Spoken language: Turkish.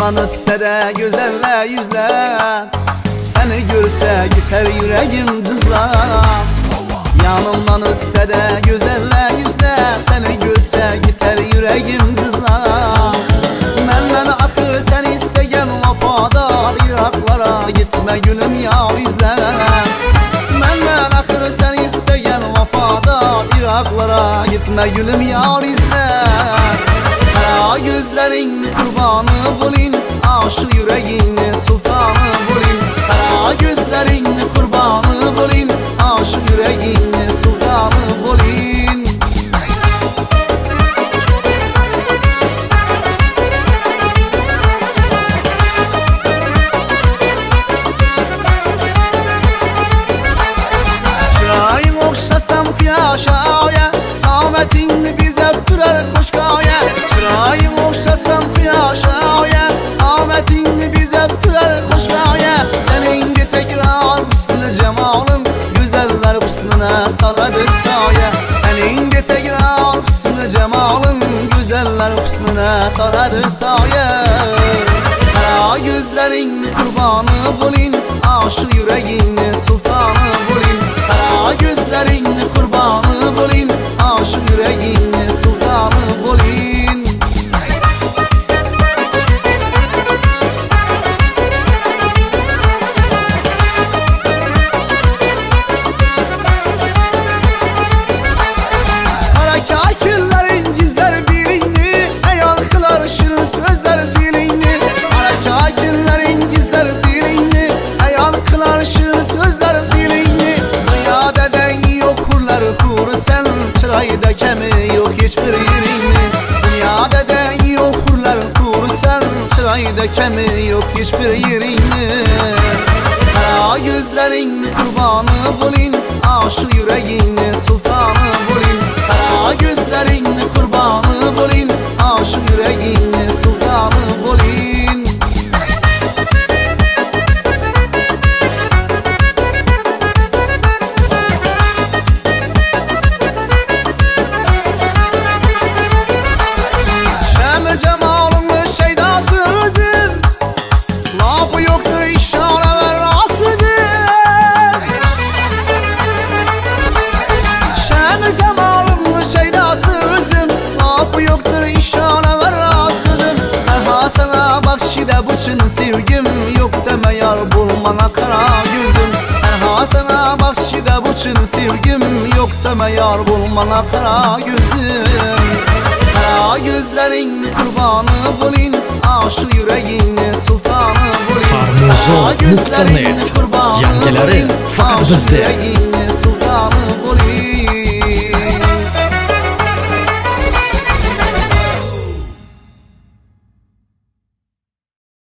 Yanımdan ötse de güzelle yüzler, seni görse gider yüreğim cızlar. Yanımdan ötse de güzelle yüzler, seni görse gider yüreğim cızlar. Menden akır sen isteyen vafadar, Iraklara gitme gülüm yal izler. Menden akır sen isteyen vafadar, Iraklara gitme gülüm yal izler. Kara gözlerin kurbanı bulayım, aşık yüreğin sultanı bulayım. Kara gözlerin kurbanı bulayım, aşık yüreğin sultanı bulayım. Çırağın okşasam kıyaşaya, ahmetin bize öptürer koşkaya. Çırağın okşasam kıyaşaya, ahmetin bize öptürer koşkaya. Senin de tekrar husn-ı cemalın, güzeller husnuna saladı saye. Senin de tekrar husn-ı cemalın, güzeller husnuna saladı saye. Kara gözlerin kurbanı bulayım, aşık yüreğin sultanı bulayım. Kara gözlerin kurbanı bulayım, aşık yüreğin sultanı bulayım. Kara kakillerin gizler birini, eyan kılar şirin sözler filini. Kara kakillerin gizler birini, eyan kılar şirin sözler filini. Dünya deden yok hurlar kuru sen, çırayda kemi yok hiçbir yerini. Dünya deden yok hurlar kuru sen, çırayda kemi yok hiçbir yerini. Kara gözlerin kurbanı bulayım, aşık yüreğin sultanı bulayım. Kara gözlerin kurbanı bulayım, aşık yüreğin sultanı bulayım. Şem cemalın şeydası özüm, lafı yoktur işare ver rasızım. Şem cemalın şeydası özüm, lafı yoktur işare ver rasızım. Ferha sana bakşide bu çın sevgim, yok deme yar bulmana kara gözüm. Ferha sana bakşide bu çın sevgim, yok deme yar bulmana kara gözüm. Kara gözlerin kurbanı bulayım, aşık yüreğin sultanı bulayım. Farmozo.net yangileri faqat bizda.